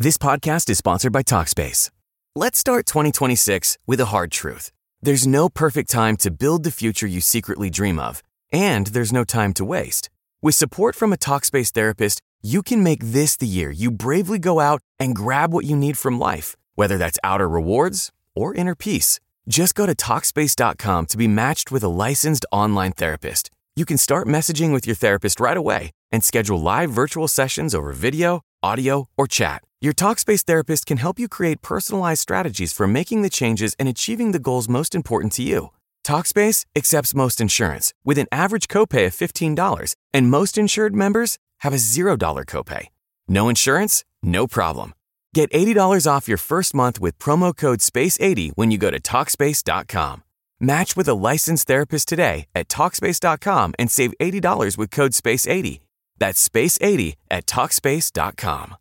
This podcast is sponsored by Talkspace. Let's start 2026 with a hard truth. There's no perfect time to build the future you secretly dream of, and there's no time to waste. With support from a Talkspace therapist, you can make this the year you bravely go out and grab what you need from life, whether that's outer rewards or inner peace. Just go to Talkspace.com to be matched with a licensed online therapist. You can start messaging with your therapist right away and schedule live virtual sessions over video, audio, or chat. Your Talkspace therapist can help you create personalized strategies for making the changes and achieving the goals most important to you. Talkspace accepts most insurance with an average copay of $15, and most insured members have a $0 copay. No insurance? No problem. Get $80 off your first month with promo code SPACE80 when you go to Talkspace.com. Match with a licensed therapist today at Talkspace.com and save $80 with code SPACE80. That's SPACE80 at Talkspace.com.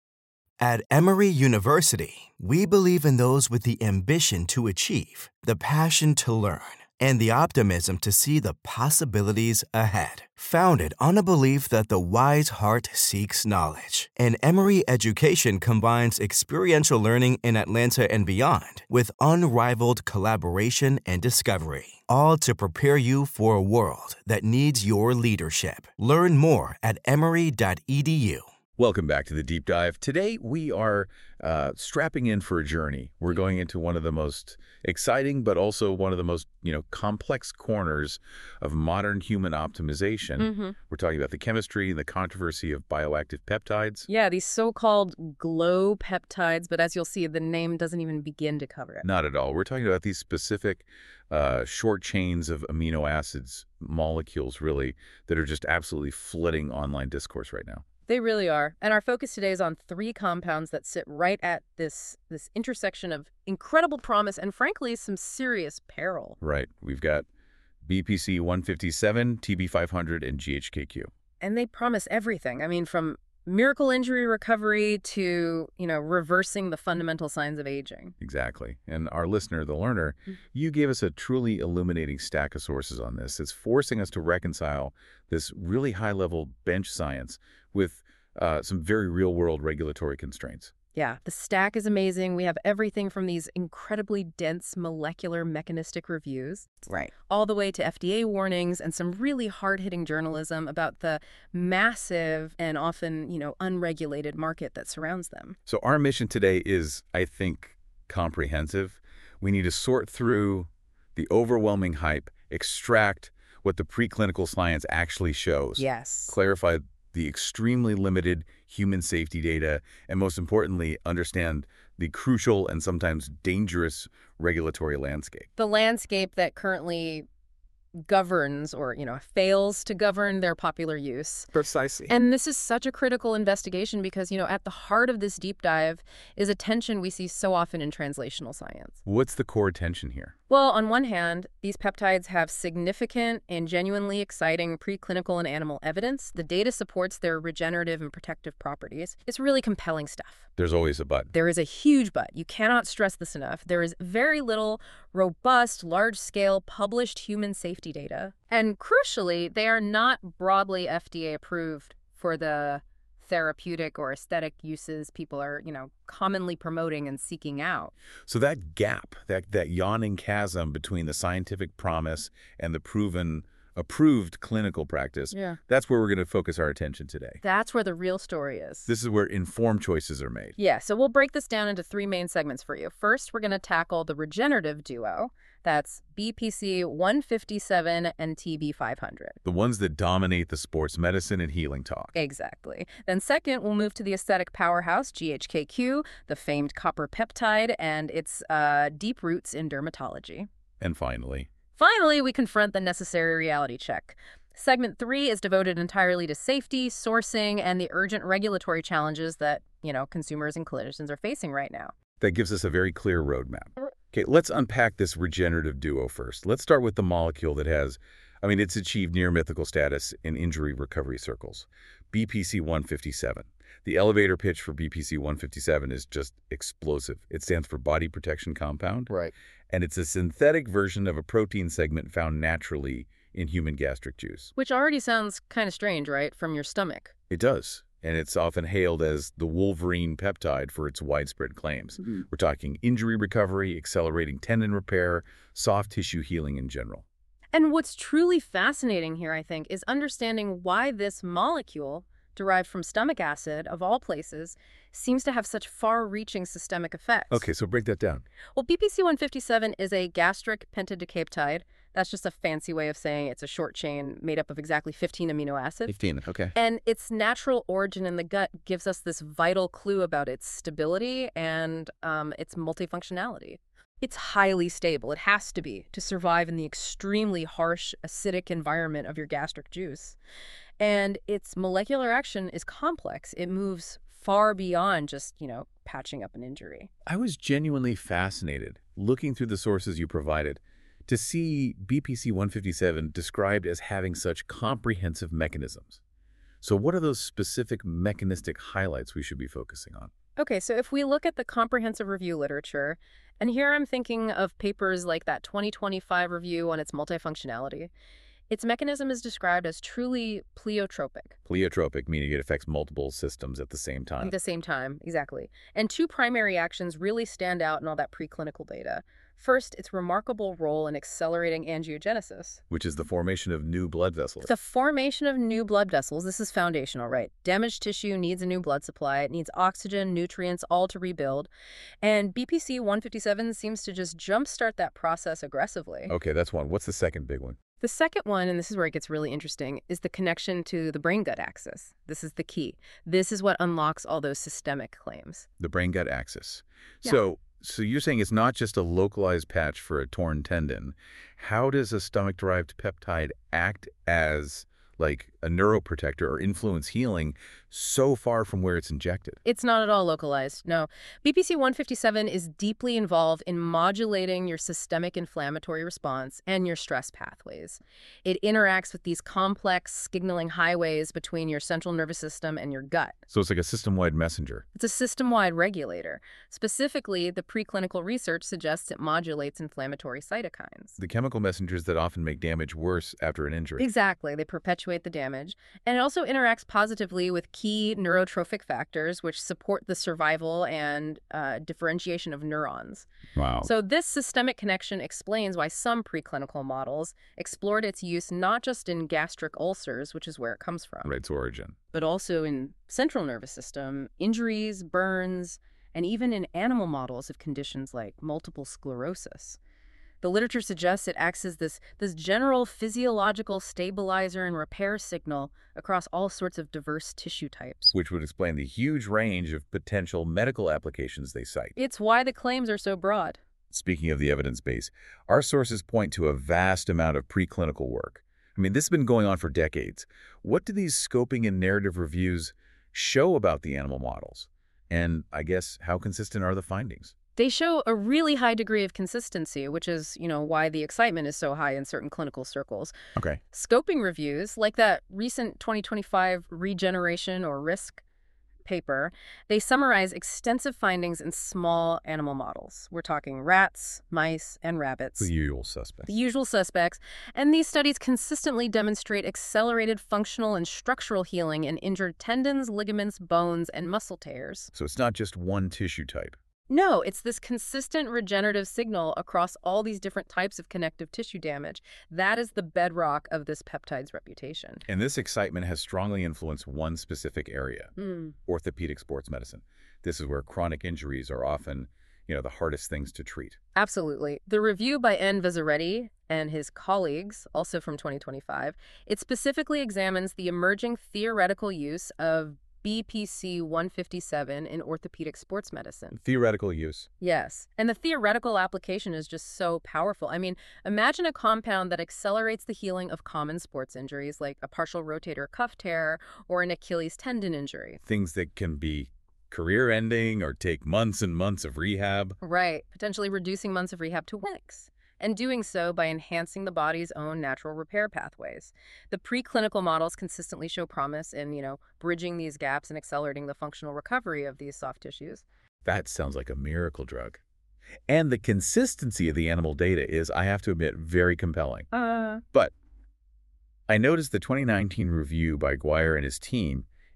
At Emory University, we believe in those with the ambition to achieve, the passion to learn, and the optimism to see the possibilities ahead. Founded on a belief that the wise heart seeks knowledge, and Emory education combines experiential learning in Atlanta and beyond with unrivaled collaboration and discovery, all to prepare you for a world that needs your leadership. Learn more at emory.edu. Welcome back to the Deep Dive. Today we are strapping in for a journey. We're going into one of the most exciting, but also one of the most, complex corners of modern human optimization. Mm-hmm. We're talking about the chemistry and the controversy of bioactive peptides. Yeah, these so-called glow peptides, but as you'll see, the name doesn't even begin to cover it. Not at all. We're talking about these specific short chains of amino acids, molecules really, that are just absolutely flooding online discourse right now. They really are. And our focus today is on 3 compounds that sit right at this intersection of incredible promise and, frankly, some serious peril. Right. We've got BPC 157, TB500, and GHKQ. And they promise everything. I mean, from miracle injury recovery to, reversing the fundamental signs of aging. Exactly. And our listener, the learner, you gave us a truly illuminating stack of sources on this. It's forcing us to reconcile this really high-level bench science with some very real-world regulatory constraints. Yeah, the stack is amazing. We have everything from these incredibly dense molecular mechanistic reviews, right, all the way to FDA warnings and some really hard-hitting journalism about the massive and often, unregulated market that surrounds them. So our mission today is, I think, comprehensive. We need to sort through the overwhelming hype, extract what the preclinical science actually shows. Yes. Clarify the extremely limited human safety data, and most importantly, understand the crucial and sometimes dangerous regulatory landscape. The landscape that currently governs or, fails to govern their popular use. Precisely. And this is such a critical investigation because, at the heart of this deep dive is a tension we see so often in translational science. What's the core tension here? Well, on one hand, these peptides have significant and genuinely exciting preclinical and animal evidence. The data supports their regenerative and protective properties. It's really compelling stuff. There's always a but. There is a huge but. You cannot stress this enough. There is very little robust, large-scale, published human safety data. And crucially, they are not broadly FDA approved for the therapeutic or aesthetic uses people are, commonly promoting and seeking out. So that gap, that yawning chasm between the scientific promise and the approved clinical practice, that's where we're going to focus our attention today. That's where the real story is. This is where informed choices are made. Yeah, so we'll break this down into 3 main segments for you. First, we're going to tackle the regenerative duo. That's BPC 157 and TB500. The ones that dominate the sports medicine and healing talk. Exactly. Then second, we'll move to the aesthetic powerhouse, GHKQ, the famed copper peptide, and its deep roots in dermatology. And finally, we confront the necessary reality check. Segment 3 is devoted entirely to safety, sourcing, and the urgent regulatory challenges that, consumers and clinicians are facing right now. That gives us a very clear roadmap. Okay, let's unpack this regenerative duo first. Let's start with the molecule that has, it's achieved near mythical status in injury recovery circles, BPC 157. The elevator pitch for BPC 157 is just explosive. It stands for body protection compound. Right. And it's a synthetic version of a protein segment found naturally in human gastric juice. Which already sounds kind of strange, right, from your stomach? It does. and it's often hailed as the Wolverine peptide for its widespread claims. We're talking injury recovery, accelerating tendon repair, soft tissue healing in general. And what's truly fascinating here, I think, is understanding why this molecule, derived from stomach acid, of all places, seems to have such far-reaching systemic effects. Okay, so break that down. Well, BPC-157 is a gastric pentadecaptide. That's just a fancy way of saying it's a short chain made up of exactly 15 amino acids. 15, okay. And its natural origin in the gut gives us this vital clue about its stability and its multifunctionality. It's highly stable. It has to be to survive in the extremely harsh, acidic environment of your gastric juice. And its molecular action is complex. It moves far beyond just, patching up an injury. I was genuinely fascinated, looking through the sources you provided, to see BPC-157 described as having such comprehensive mechanisms. So what are those specific mechanistic highlights we should be focusing on? Okay, so if we look at the comprehensive review literature, and here I'm thinking of papers like that 2025 review on its multifunctionality, its mechanism is described as truly pleiotropic. Pleiotropic, meaning it affects multiple systems at the same time. At the same time, exactly. And two primary actions really stand out in all that preclinical data. First, its remarkable role in accelerating angiogenesis, which is the formation of new blood vessels. The formation of new blood vessels, this is foundational, right? Damaged tissue needs a new blood supply. It needs oxygen, nutrients, all to rebuild. And BPC-157 seems to just jumpstart that process aggressively. Okay, that's one. What's the second big one? The second one, and this is where it gets really interesting, is the connection to the brain-gut axis. This is the key. This is what unlocks all those systemic claims. The brain-gut axis. Yeah. So you're saying it's not just a localized patch for a torn tendon. How does a stomach-derived peptide act as like a neuroprotector or influence healing so far from where it's injected? It's not at all localized, no. BPC-157 is deeply involved in modulating your systemic inflammatory response and your stress pathways. It interacts with these complex signaling highways between your central nervous system and your gut. So it's like a system-wide messenger. It's a system-wide regulator. Specifically, the preclinical research suggests it modulates inflammatory cytokines. The chemical messengers that often make damage worse after an injury. Exactly. They perpetuate the damage. And it also interacts positively with key neurotrophic factors, which support the survival and differentiation of neurons. Wow. So this systemic connection explains why some preclinical models explored its use not just in gastric ulcers, which is where it comes from, Right, its origin. but also in central nervous system, injuries, burns, and even in animal models of conditions like multiple sclerosis. The literature suggests it acts as this general physiological stabilizer and repair signal across all sorts of diverse tissue types. Which would explain the huge range of potential medical applications they cite. It's why the claims are so broad. Speaking of the evidence base, our sources point to a vast amount of preclinical work. I mean, this has been going on for decades. What do these scoping and narrative reviews show about the animal models? And I guess, how consistent are the findings? They show a really high degree of consistency, which is, why the excitement is so high in certain clinical circles. Okay. Scoping reviews, like that recent 2025 Regeneration or RISC paper, they summarize extensive findings in small animal models. We're talking rats, mice, and rabbits. The usual suspects. The usual suspects. And these studies consistently demonstrate accelerated functional and structural healing in injured tendons, ligaments, bones, and muscle tears. So it's not just one tissue type. No, it's this consistent regenerative signal across all these different types of connective tissue damage. That is the bedrock of this peptide's reputation. And this excitement has strongly influenced one specific area, orthopedic sports medicine. This is where chronic injuries are often, the hardest things to treat. Absolutely. The review by N. Vazzaretti and his colleagues, also from 2025, it specifically examines the emerging theoretical use of BPC-157 in orthopedic sports medicine. Theoretical use. Yes. And the theoretical application is just so powerful. I mean, imagine a compound that accelerates the healing of common sports injuries like a partial rotator cuff tear or an Achilles tendon injury. Things that can be career-ending or take months and months of rehab. Right. Potentially reducing months of rehab to weeks. And doing so by enhancing the body's own natural repair pathways. The preclinical models consistently show promise in, bridging these gaps and accelerating the functional recovery of these soft tissues. That sounds like a miracle drug. And the consistency of the animal data is, I have to admit, very compelling. But I noticed the 2019 review by Guire and his team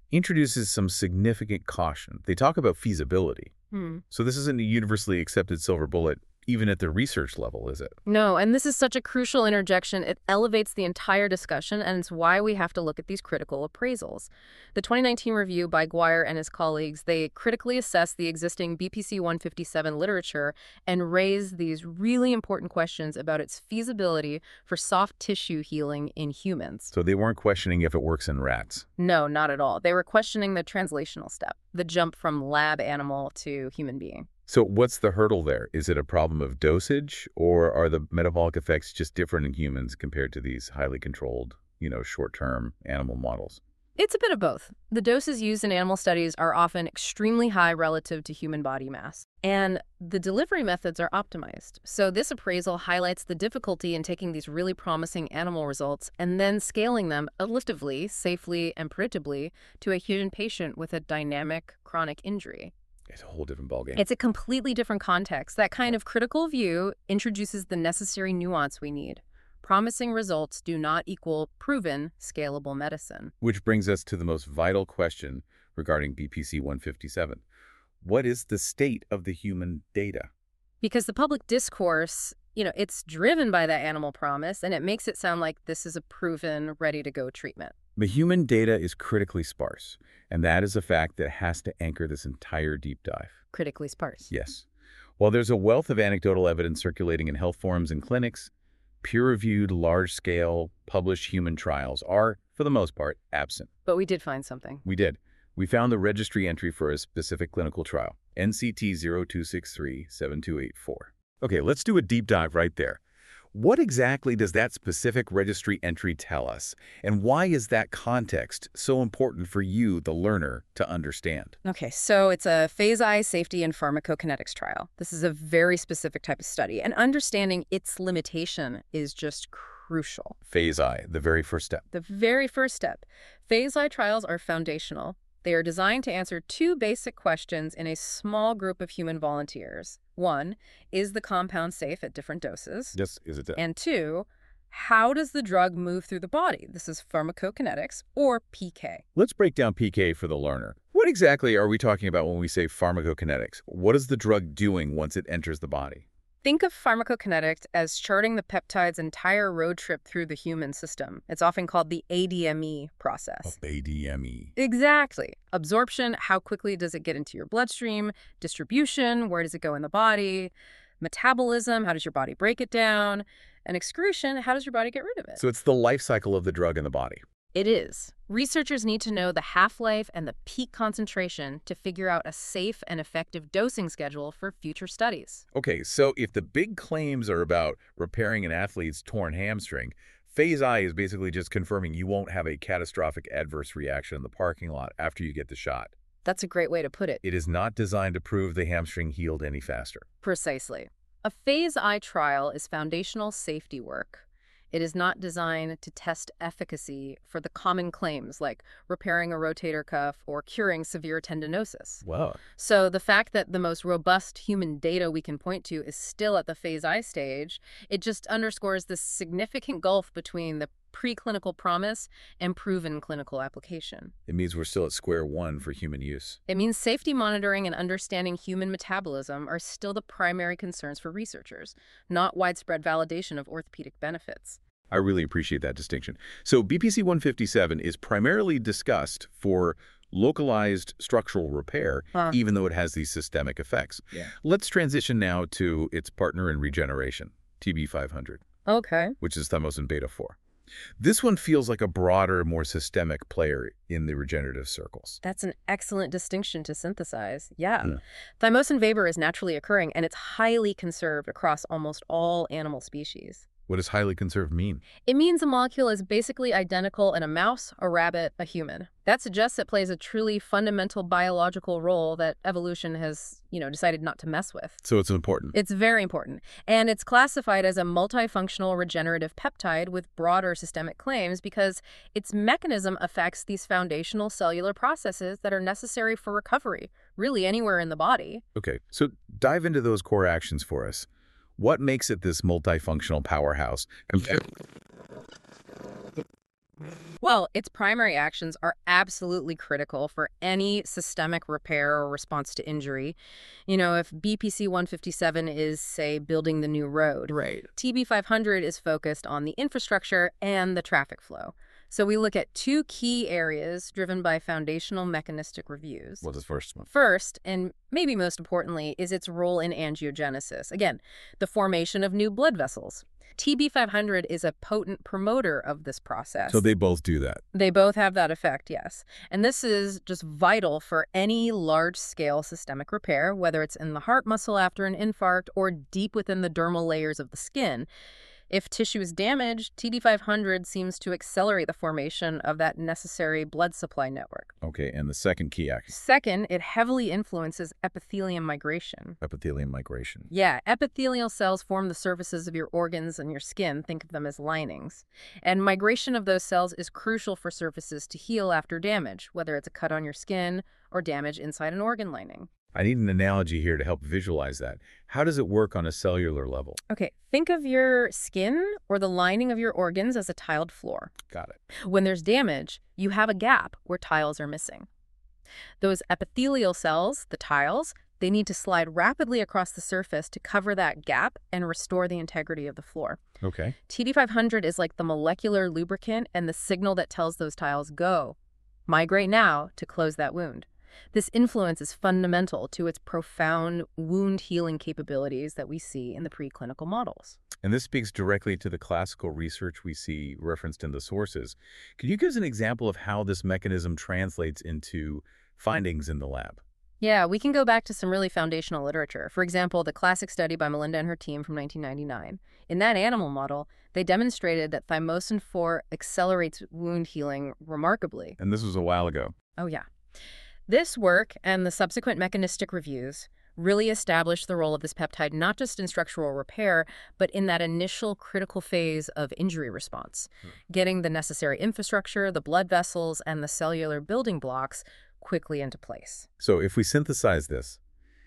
introduces some significant caution. They talk about feasibility. So this isn't a universally accepted silver bullet, even at the research level, is it? No, and this is such a crucial interjection. It elevates the entire discussion, and it's why we have to look at these critical appraisals. The 2019 review by Guire and his colleagues, they critically assessed the existing BPC 157 literature and raised these really important questions about its feasibility for soft tissue healing in humans. So they weren't questioning if it works in rats. No, not at all. They were questioning the translational step, the jump from lab animal to human being. So what's the hurdle there? Is it a problem of dosage, or are the metabolic effects just different in humans compared to these highly controlled, short-term animal models? It's a bit of both. The doses used in animal studies are often extremely high relative to human body mass, and the delivery methods are optimized. So this appraisal highlights the difficulty in taking these really promising animal results and then scaling them elliptically, safely, and predictably to a human patient with a dynamic chronic injury. It's a whole different ballgame. It's a completely different context. That kind of critical view introduces the necessary nuance we need. Promising results do not equal proven, scalable medicine. Which brings us to the most vital question regarding BPC 157. What is the state of the human data? Because the public discourse, it's driven by that animal promise, and it makes it sound like this is a proven, ready-to-go treatment. The human data is critically sparse, and that is a fact that has to anchor this entire deep dive. Critically sparse. Yes. While there's a wealth of anecdotal evidence circulating in health forums and clinics, peer-reviewed, large-scale, published human trials are, for the most part, absent. But we did find something. We did. We found the registry entry for a specific clinical trial, NCT 0263-7284. Okay, let's do a deep dive right there. What exactly does that specific registry entry tell us? And why is that context so important for you, the learner, to understand? Okay, so it's a phase I safety and pharmacokinetics trial. This is a very specific type of study, and understanding its limitation is just crucial. Phase I, the very first step. The very first step. Phase I trials are foundational. They are designed to answer two basic questions in a small group of human volunteers. One, is the compound safe at different doses? Yes, is it? And two, how does the drug move through the body? This is pharmacokinetics, or PK. Let's break down PK for the learner. What exactly are we talking about when we say pharmacokinetics? What is the drug doing once it enters the body? Think of pharmacokinetics as charting the peptide's entire road trip through the human system. It's often called the ADME process. ADME. Exactly. Absorption, how quickly does it get into your bloodstream? Distribution, where does it go in the body? Metabolism, how does your body break it down? And excretion, how does your body get rid of it? So it's the life cycle of the drug in the body. It is. Researchers need to know the half-life and the peak concentration to figure out a safe and effective dosing schedule for future studies. Okay, so if the big claims are about repairing an athlete's torn hamstring, phase I is basically just confirming you won't have a catastrophic adverse reaction in the parking lot after you get the shot. That's a great way to put it. It is not designed to prove the hamstring healed any faster. Precisely. A phase I trial is foundational safety work. It is not designed to test efficacy for the common claims like repairing a rotator cuff or curing severe tendinosis. Wow. So the fact that the most robust human data we can point to is still at the phase I stage, it just underscores the significant gulf between the preclinical promise and proven clinical application. It means we're still at square one for human use. It means safety monitoring and understanding human metabolism are still the primary concerns for researchers, not widespread validation of orthopedic benefits. I really appreciate that distinction. So BPC 157 is primarily discussed for localized structural repair, even though it has these systemic effects. Yeah. Let's transition now to its partner in regeneration, TB500, Okay. which is thymosin beta-4. This one feels like a broader, more systemic player in the regenerative circles. That's an excellent distinction to synthesize. Yeah. Thymosin vapor is naturally occurring, and it's highly conserved across almost all animal species. What does highly conserved mean? It means a molecule is basically identical in a mouse, a rabbit, a human. That suggests it plays a truly fundamental biological role that evolution has, decided not to mess with. So it's important. It's very important. And it's classified as a multifunctional regenerative peptide with broader systemic claims because its mechanism affects these foundational cellular processes that are necessary for recovery, really anywhere in the body. Okay, so dive into those core actions for us. What makes it this multifunctional powerhouse? Well, its primary actions are absolutely critical for any systemic repair or response to injury. If BPC 157 is, say, building the new road, Right. TB 500 is focused on the infrastructure and the traffic flow. So we look at two key areas driven by foundational mechanistic reviews. What's the first one? First, and maybe most importantly, is its role in angiogenesis. Again, the formation of new blood vessels. TB 500 is a potent promoter of this process. So they both do that. They both have that effect, yes. And this is just vital for any large-scale systemic repair, whether it's in the heart muscle after an infarct or deep within the dermal layers of the skin. If tissue is damaged, TB500 seems to accelerate the formation of that necessary blood supply network. Okay, and the second key action, Second, it heavily influences epithelium migration. epithelium migration. Yeah, epithelial cells form the surfaces of your organs and your skin. Think of them as linings. And migration of those cells is crucial for surfaces to heal after damage, whether it's a cut on your skin or damage inside an organ lining. I need an analogy here to help visualize that. How does it work on a cellular level? Okay, think of your skin or the lining of your organs as a tiled floor. Got it. When there's damage, you have a gap where tiles are missing. Those epithelial cells, the tiles, they need to slide rapidly across the surface to cover that gap and restore the integrity of the floor. Okay. TD500 is like the molecular lubricant and the signal that tells those tiles, go, migrate now to close that wound. This influence is fundamental to its profound wound healing capabilities that we see in the preclinical models. And this speaks directly to the classical research we see referenced in the sources. Could you give us an example of how this mechanism translates into findings in the lab? Yeah, we can go back to some really foundational literature. For example, the classic study by Melinda and her team from 1999. In that animal model, they demonstrated that thymosin 4 accelerates wound healing remarkably. And this was a while ago. Oh, yeah. This work and the subsequent mechanistic reviews really established the role of this peptide not just in structural repair, but in that initial critical phase of injury response, getting the necessary infrastructure, the blood vessels, and the cellular building blocks quickly into place. So if we synthesize this,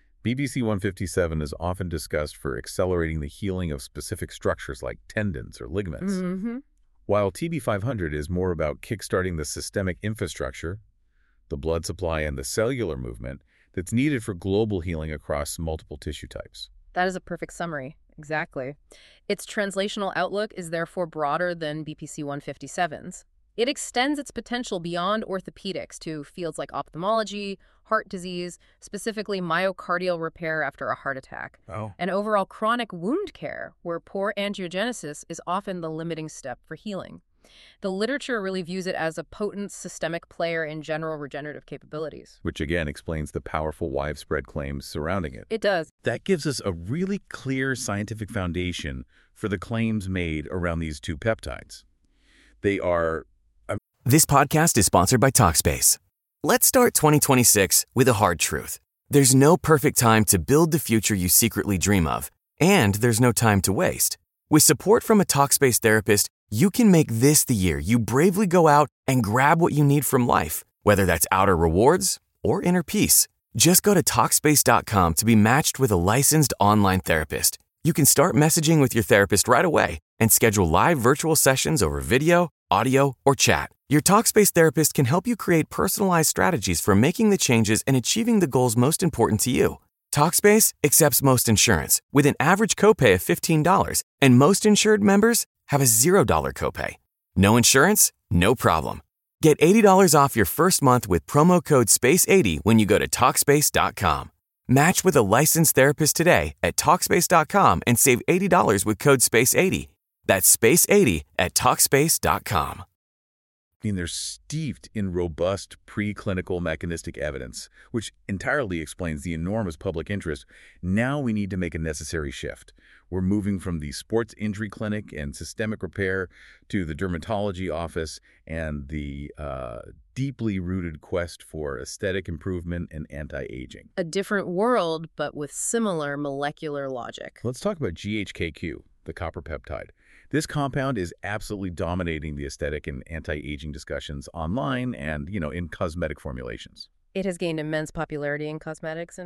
BPC 157 is often discussed for accelerating the healing of specific structures like tendons or ligaments, while TB 500 is more about kickstarting the systemic infrastructure, the blood supply, and the cellular movement that's needed for global healing across multiple tissue types. That is a perfect summary. Exactly. Its translational outlook is therefore broader than BPC 157's. It extends its potential beyond orthopedics to fields like ophthalmology, heart disease, specifically myocardial repair after a heart attack, and overall chronic wound care, where poor angiogenesis is often the limiting step for healing. The literature really views it as a potent systemic player in general regenerative capabilities. Which again explains the powerful widespread claims surrounding it. It does. That gives us a really clear scientific foundation for the claims made around these two peptides. They are... This podcast is sponsored by Talkspace. Let's start 2026 with a hard truth. There's no perfect time to build the future you secretly dream of, and there's no time to waste. With support from a Talkspace therapist, you can make this the year you bravely go out and grab what you need from life, whether that's outer rewards or inner peace. Just go to Talkspace.com to be matched with a licensed online therapist. You can start messaging with your therapist right away and schedule live virtual sessions over video, audio, or chat. Your Talkspace therapist can help you create personalized strategies for making the changes and achieving the goals most important to you. Talkspace accepts most insurance with an average copay of $15, and most insured members have a $0 copay. No insurance? No problem. Get $80 off your first month with promo code SPACE80 when you go to Talkspace.com. Match with a licensed therapist today at Talkspace.com and save $80 with code SPACE80. That's SPACE80 at Talkspace.com. They're steeped in robust preclinical mechanistic evidence, which entirely explains the enormous public interest. Now we need to make a necessary shift. We're moving from the sports injury clinic and systemic repair to the dermatology office and the deeply rooted quest for aesthetic improvement and anti-aging. A different world, but with similar molecular logic. Let's talk about GHKQ, the copper peptide. This compound is absolutely dominating the aesthetic and anti-aging discussions online and, in cosmetic formulations. It has gained immense popularity in cosmetics and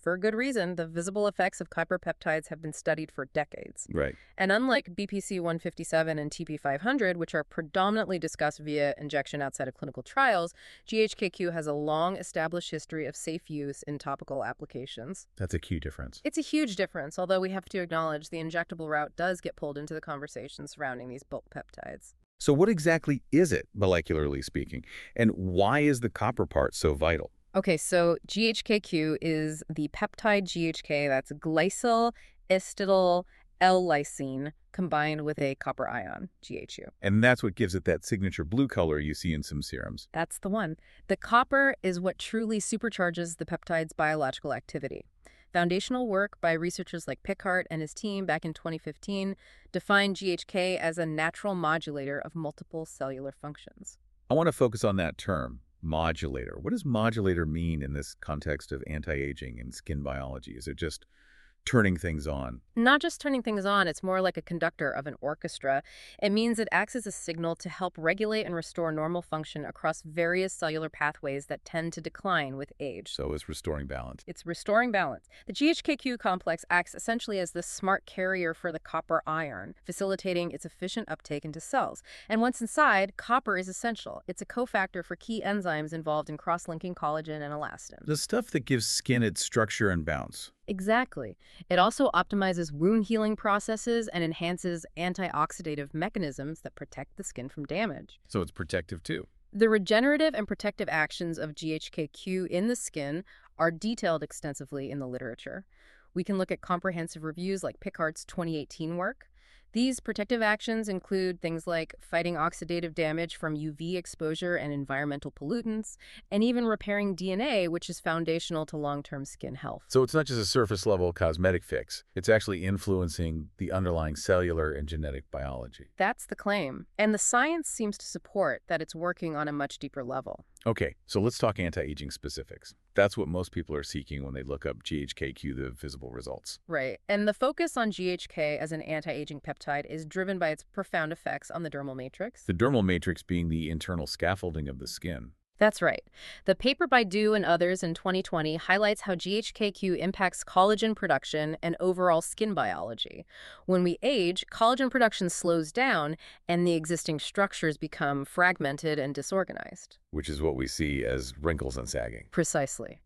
For good reason, the visible effects of copper-peptides have been studied for decades. Right. And unlike BPC 157 and TP 500, which are predominantly discussed via injection outside of clinical trials, GHKQ has a long established history of safe use in topical applications. That's a key difference. It's a huge difference, although we have to acknowledge the injectable route does get pulled into the conversation surrounding these bulk peptides. So what exactly is it, molecularly speaking? And why is the copper part so vital? Okay, so GHKQ is the peptide GHK, that's glycyl acetyl L-lysine, combined with a copper ion, GHU. And that's what gives it that signature blue color you see in some serums. That's the one. The copper is what truly supercharges the peptide's biological activity. Foundational work by researchers like Pickhardt and his team back in 2015 defined GHK as a natural modulator of multiple cellular functions. I want to focus on that term, modulator. What does modulator mean in this context of anti-aging and skin biology? Is it just turning things on? Not just turning things on, it's more like a conductor of an orchestra. It means it acts as a signal to help regulate and restore normal function across various cellular pathways that tend to decline with age. So it's restoring balance. It's restoring balance. The GHKQ complex acts essentially as the smart carrier for the copper ion, facilitating its efficient uptake into cells. And once inside, copper is essential. It's a cofactor for key enzymes involved in cross-linking collagen and elastin. The stuff that gives skin its structure and bounce. Exactly. It also optimizes wound healing processes and enhances antioxidative mechanisms that protect the skin from damage. So it's protective too. The regenerative and protective actions of GHKQ in the skin are detailed extensively in the literature. We can look at comprehensive reviews like Pickhardt's 2018 work. These protective actions include things like fighting oxidative damage from UV exposure and environmental pollutants, and even repairing DNA, which is foundational to long-term skin health. So it's not just a surface-level cosmetic fix. It's actually influencing the underlying cellular and genetic biology. That's the claim, and the science seems to support that it's working on a much deeper level. Okay, so let's talk anti-aging specifics. That's what most people are seeking when they look up GHKQ, the visible results. Right, and the focus on GHK as an anti-aging peptide is driven by its profound effects on the dermal matrix. The dermal matrix being the internal scaffolding of the skin. That's right. The paper by Du and others in 2020 highlights how GHKQ impacts collagen production and overall skin biology. When we age, collagen production slows down and the existing structures become fragmented and disorganized. Which is what we see as wrinkles and sagging. Precisely.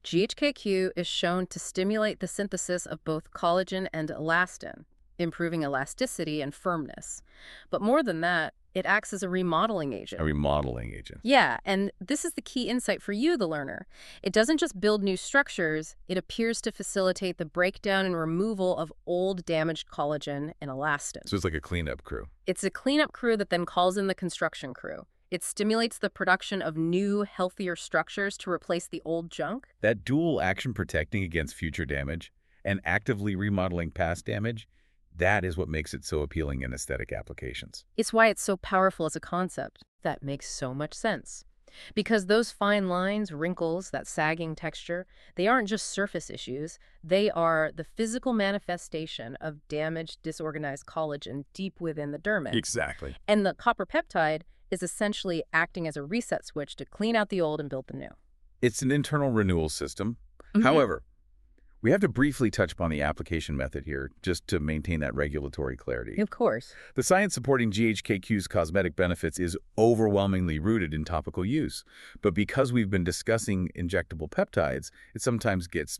GHKQ is shown to stimulate the synthesis of both collagen and elastin, improving elasticity and firmness. But more than that, it acts as a remodeling agent. A remodeling agent. Yeah, and this is the key insight for you, the learner. It doesn't just build new structures, it appears to facilitate the breakdown and removal of old damaged collagen and elastin. So it's like a cleanup crew. It's a cleanup crew that then calls in the construction crew. It stimulates the production of new, healthier structures to replace the old junk. That dual action protecting against future damage and actively remodeling past damage, that is what makes it so appealing in aesthetic applications. It's why it's so powerful as a concept. That makes so much sense. Because those fine lines, wrinkles, that sagging texture, they aren't just surface issues. They are the physical manifestation of damaged, disorganized collagen deep within the dermis. Exactly. And the copper peptide is essentially acting as a reset switch to clean out the old and build the new. It's an internal renewal system. However, we have to briefly touch upon the application method here just to maintain that regulatory clarity. Of course. The science supporting GHKQ's cosmetic benefits is overwhelmingly rooted in topical use. But because we've been discussing injectable peptides, it sometimes gets,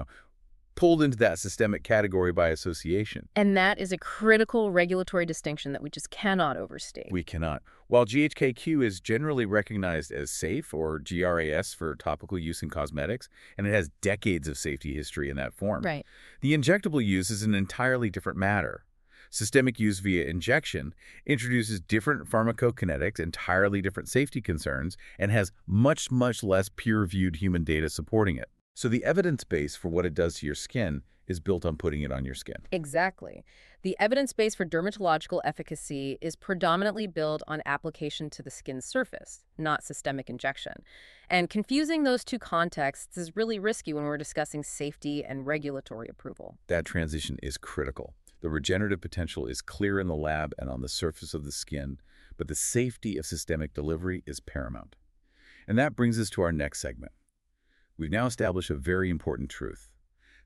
pulled into that systemic category by association. And that is a critical regulatory distinction that we just cannot overstate. We cannot. While GHKQ is generally recognized as safe, or GRAS for topical use in cosmetics, and it has decades of safety history in that form, Right. the injectable use is an entirely different matter. Systemic use via injection introduces different pharmacokinetics, entirely different safety concerns, and has much, much less peer-reviewed human data supporting it. So the evidence base for what it does to your skin is built on putting it on your skin. Exactly. The evidence base for dermatological efficacy is predominantly built on application to the skin's surface, not systemic injection. And confusing those two contexts is really risky when we're discussing safety and regulatory approval. That transition is critical. The regenerative potential is clear in the lab and on the surface of the skin, but the safety of systemic delivery is paramount. And that brings us to our next segment. We've now established a very important truth.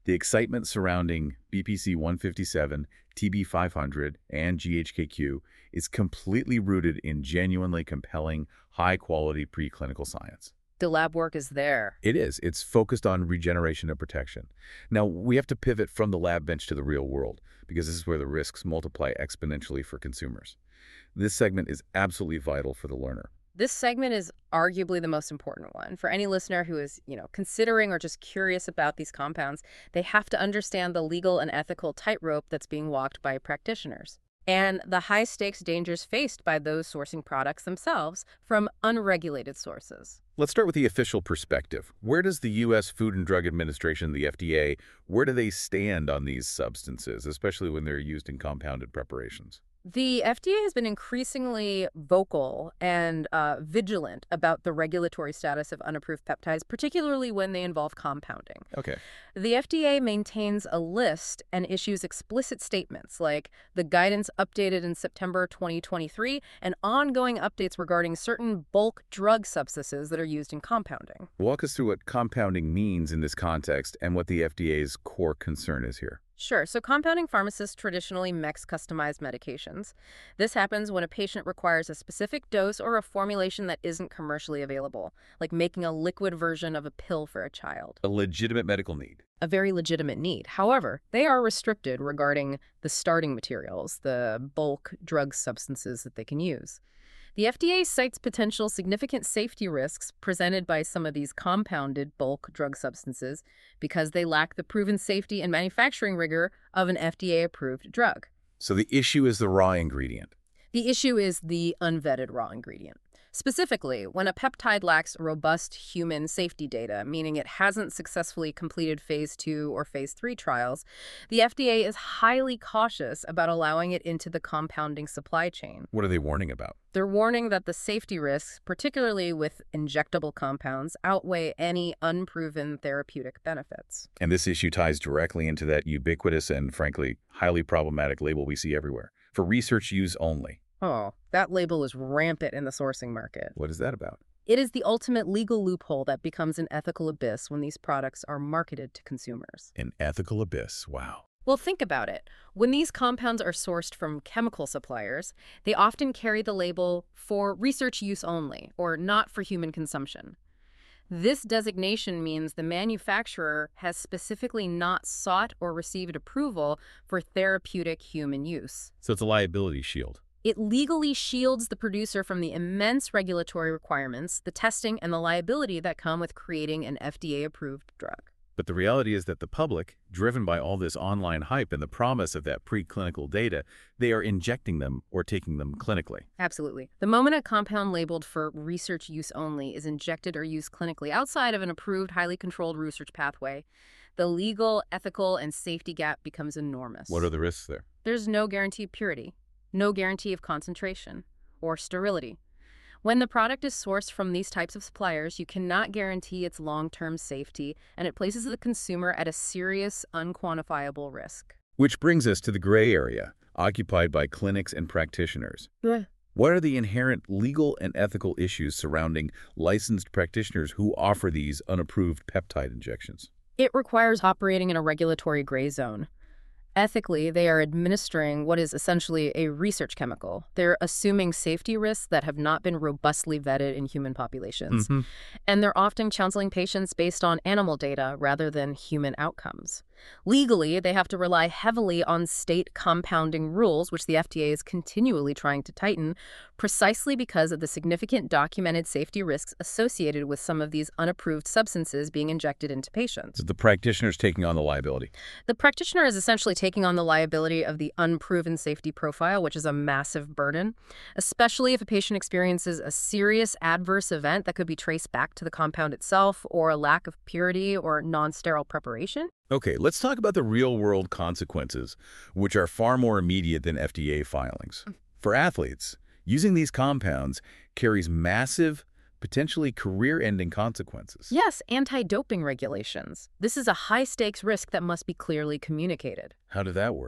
The excitement surrounding BPC 157, TB 500, and GHKQ is completely rooted in genuinely compelling, high-quality preclinical science. The lab work is there. It is. It's focused on regeneration and protection. Now, we have to pivot from the lab bench to the real world, because this is where the risks multiply exponentially for consumers. This segment is absolutely vital for the learner. This segment is arguably the most important one. For any listener who is, considering or just curious about these compounds, they have to understand the legal and ethical tightrope that's being walked by practitioners, and the high-stakes dangers faced by those sourcing products themselves from unregulated sources. Let's start with the official perspective. Where does the U.S. Food and Drug Administration, the FDA, where do they stand on these substances, especially when they're used in compounded preparations? The FDA has been increasingly vocal and vigilant about the regulatory status of unapproved peptides, particularly when they involve compounding. Okay. The FDA maintains a list and issues explicit statements like the guidance updated in September 2023 and ongoing updates regarding certain bulk drug substances that are used in compounding. Walk us through what compounding means in this context and what the FDA's core concern is here. Sure. So compounding pharmacists traditionally mix customized medications. This happens when a patient requires a specific dose or a formulation that isn't commercially available, like making a liquid version of a pill for a child. A legitimate medical need. A very legitimate need. However, they are restricted regarding the starting materials, the bulk drug substances that they can use. The FDA cites potential significant safety risks presented by some of these compounded bulk drug substances because they lack the proven safety and manufacturing rigor of an FDA-approved drug. So the issue is the raw ingredient. The issue is the unvetted raw ingredient. Specifically, when a peptide lacks robust human safety data, meaning it hasn't successfully completed phase 2 or phase 3 trials, the FDA is highly cautious about allowing it into the compounding supply chain. What are they warning about? They're warning that the safety risks, particularly with injectable compounds, outweigh any unproven therapeutic benefits. And this issue ties directly into that ubiquitous and, frankly, highly problematic label we see everywhere. For research use only. Oh, that label is rampant in the sourcing market. What is that about? It is the ultimate legal loophole that becomes an ethical abyss when these products are marketed to consumers. An ethical abyss. Wow. Well, think about it. When these compounds are sourced from chemical suppliers, they often carry the label for research use only, or not for human consumption. This designation means the manufacturer has specifically not sought or received approval for therapeutic human use. So it's a liability shield. It legally shields the producer from the immense regulatory requirements, the testing, and the liability that come with creating an FDA-approved drug. But the reality is that the public, driven by all this online hype and the promise of that preclinical data, they are injecting them or taking them clinically. Absolutely. The moment a compound labeled for research use only is injected or used clinically outside of an approved, highly controlled research pathway, the legal, ethical, and safety gap becomes enormous. What are the risks there? There's no guarantee of purity, no guarantee of concentration or sterility. When the product is sourced from these types of suppliers, you cannot guarantee its long-term safety, and it places the consumer at a serious, unquantifiable risk. Which brings us to the gray area, occupied by clinics and practitioners. What are the inherent legal and ethical issues surrounding licensed practitioners who offer these unapproved peptide injections? It requires operating in a regulatory gray zone. Ethically, they are administering what is essentially a research chemical. They're assuming safety risks that have not been robustly vetted in human populations. And they're often counseling patients based on animal data rather than human outcomes. Legally, they have to rely heavily on state compounding rules, which the FDA is continually trying to tighten, precisely because of the significant documented safety risks associated with some of these unapproved substances being injected into patients. So the practitioner's taking on the liability. The practitioner is essentially taking on the liability of the unproven safety profile, which is a massive burden, especially if a patient experiences a serious adverse event that could be traced back to the compound itself or a lack of purity or non-sterile preparation. Okay, let's talk about the real-world consequences, which are far more immediate than FDA filings. For athletes, using these compounds carries massive, potentially career-ending consequences. Yes, anti-doping regulations. This is a high-stakes risk that must be clearly communicated. How did that work?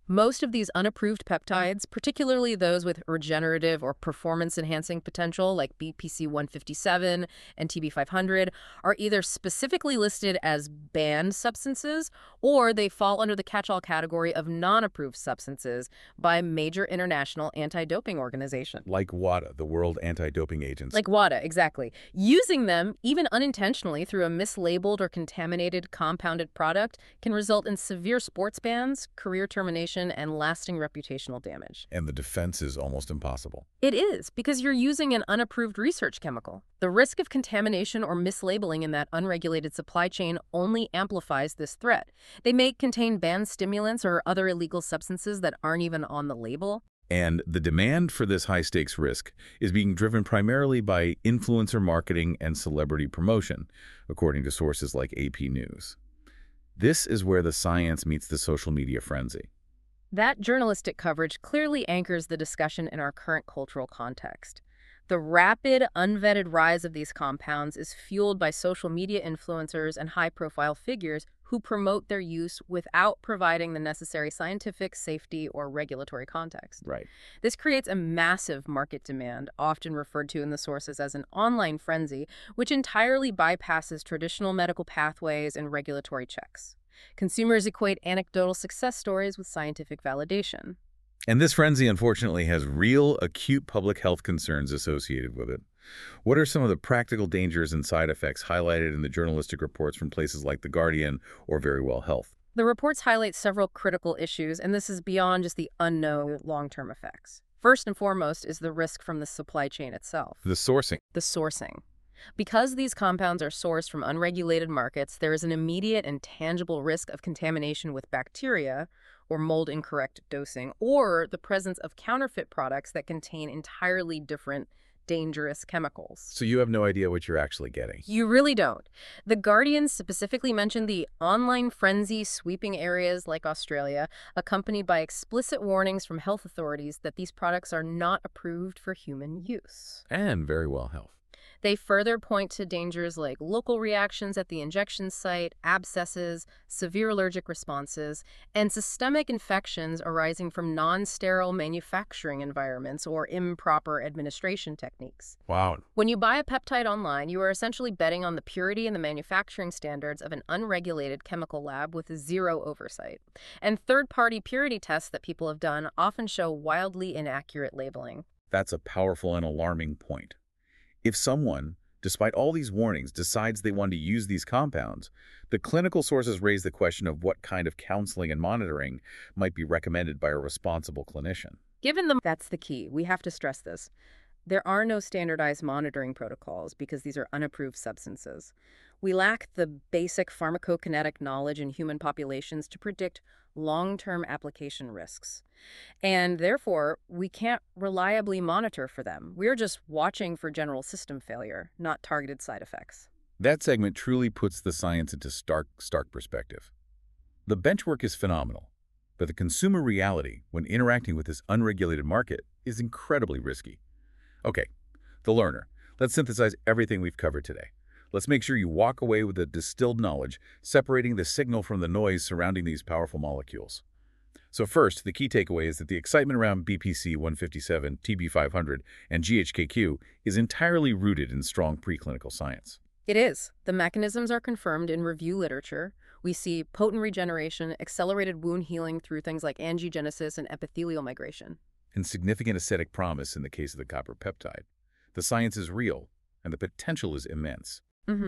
Most of these unapproved peptides, particularly those with regenerative or performance-enhancing potential like BPC 157 and TB500, are either specifically listed as banned substances or they fall under the catch-all category of non-approved substances by major international anti-doping organizations. Like WADA, the World Anti-Doping Agency. Like WADA, exactly. Using them, even unintentionally through a mislabeled or contaminated compounded product, can result in severe sports bans, career termination, and lasting reputational damage. And the defense is almost impossible. It is, because you're using an unapproved research chemical. The risk of contamination or mislabeling in that unregulated supply chain only amplifies this threat. They may contain banned stimulants or other illegal substances that aren't even on the label. And the demand for this high-stakes risk is being driven primarily by influencer marketing and celebrity promotion, according to sources like AP News. This is where the science meets the social media frenzy. That journalistic coverage clearly anchors the discussion in our current cultural context. The rapid, unvetted rise of these compounds is fueled by social media influencers and high-profile figures who promote their use without providing the necessary scientific, safety, or regulatory context. Right. This creates a massive market demand, often referred to in the sources as an online frenzy, which entirely bypasses traditional medical pathways and regulatory checks. Consumers equate anecdotal success stories with scientific validation. And this frenzy, unfortunately, has real, acute public health concerns associated with it. What are some of the practical dangers and side effects highlighted in the journalistic reports from places like The Guardian or Verywell Health? The reports highlight several critical issues, and this is beyond just the unknown long-term effects. First and foremost is the risk from the supply chain itself. The sourcing. The sourcing. Because these compounds are sourced from unregulated markets, there is an immediate and tangible risk of contamination with bacteria or mold-incorrect dosing, or the presence of counterfeit products that contain entirely different dangerous chemicals. So you have no idea what you're actually getting. You really don't. The Guardian specifically mentioned the online frenzy sweeping areas like Australia, accompanied by explicit warnings from health authorities that these products are not approved for human use. And Verywell Health. They further point to dangers like local reactions at the injection site, abscesses, severe allergic responses, and systemic infections arising from non-sterile manufacturing environments or improper administration techniques. Wow. When you buy a peptide online, you are essentially betting on the purity and the manufacturing standards of an unregulated chemical lab with zero oversight. And third-party purity tests that people have done often show wildly inaccurate labeling. That's a powerful and alarming point. If someone, despite all these warnings, decides they want to use these compounds, the clinical sources raise the question of what kind of counseling and monitoring might be recommended by a responsible clinician. That's the key. We have to stress this. There are no standardized monitoring protocols because these are unapproved substances. We lack the basic pharmacokinetic knowledge in human populations to predict long-term application risks. And therefore, we can't reliably monitor for them. We're just watching for general system failure, not targeted side effects. That segment truly puts the science into stark perspective. The benchwork is phenomenal, but the consumer reality when interacting with this unregulated market is incredibly risky. Okay, the learner. Let's synthesize everything we've covered today. Let's make sure you walk away with the distilled knowledge, separating the signal from the noise surrounding these powerful molecules. So first, the key takeaway is that the excitement around BPC 157, TB500, and GHKQ is entirely rooted in strong preclinical science. It is. The mechanisms are confirmed in review literature. We see potent regeneration, accelerated wound healing through things like angiogenesis and epithelial migration. And significant aesthetic promise in the case of the copper peptide. The science is real, and the potential is immense.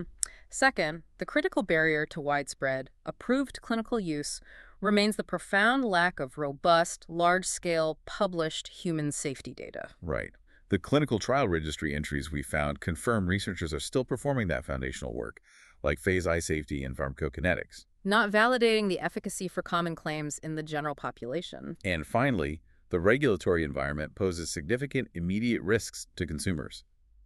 Second, the critical barrier to widespread, approved clinical use remains the profound lack of robust, large-scale, published human safety data. Right. The clinical trial registry entries we found confirm researchers are still performing that foundational work, like phase I safety and pharmacokinetics. Not validating the efficacy for common claims in the general population. And finally, the regulatory environment poses significant immediate risks to consumers.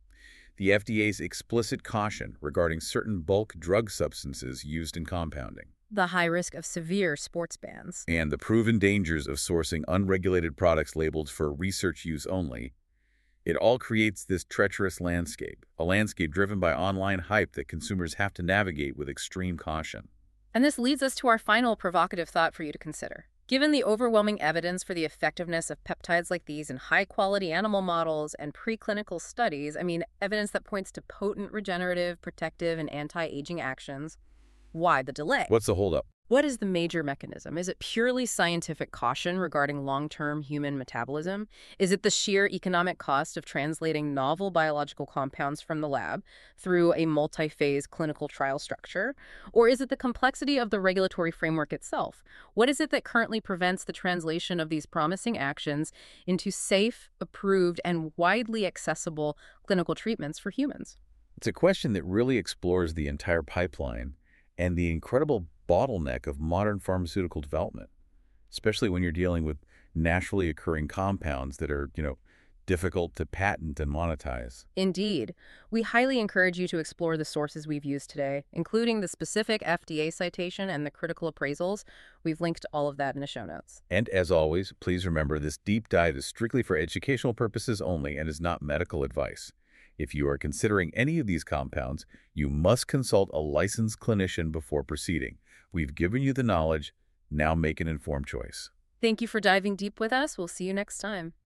The FDA's explicit caution regarding certain bulk drug substances used in compounding. The high risk of severe sports bans. And the proven dangers of sourcing unregulated products labeled for research use only. It all creates this treacherous landscape, a landscape driven by online hype that consumers have to navigate with extreme caution. And this leads us to our final provocative thought for you to consider. Given the overwhelming evidence for the effectiveness of peptides like these in high-quality animal models and preclinical studies, evidence that points to potent regenerative, protective, and anti-aging actions, why the delay? What's the holdup? What is the major mechanism? Is it purely scientific caution regarding long-term human metabolism? Is it the sheer economic cost of translating novel biological compounds from the lab through a multi-phase clinical trial structure? Or is it the complexity of the regulatory framework itself? What is it that currently prevents the translation of these promising actions into safe, approved, and widely accessible clinical treatments for humans? It's a question that really explores the entire pipeline and the incredible bottleneck of modern pharmaceutical development, especially when you're dealing with naturally occurring compounds that are, difficult to patent and monetize. Indeed. We highly encourage you to explore the sources we've used today, including the specific FDA citation and the critical appraisals. We've linked all of that in the show notes. And as always, please remember this deep dive is strictly for educational purposes only and is not medical advice. If you are considering any of these compounds, you must consult a licensed clinician before proceeding. We've given you the knowledge. Now make an informed choice. Thank you for diving deep with us. We'll see you next time.